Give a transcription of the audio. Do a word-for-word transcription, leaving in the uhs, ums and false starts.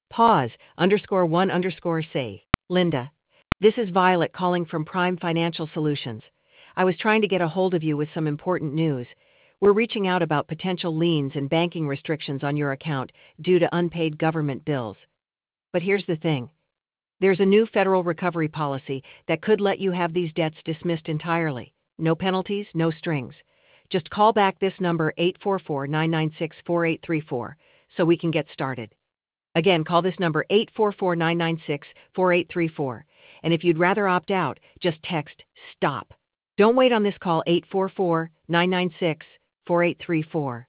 Pause, underscore one underscore say. Linda, this is Violet calling from Prime Financial Solutions. I was trying to get a hold of you with some important news. We're reaching out about potential liens and banking restrictions on your account due to unpaid government bills. But here's the thing. There's a new federal recovery policy that could let you have these debts dismissed entirely. No penalties, no strings. Just call back this number eight four four, nine nine six, four eight three four so we can get started. Again, call this number eight four four, nine nine six, four eight three four. And if you'd rather opt out, just text STOP. Don't wait on this call eight four four, nine nine six, four eight three four.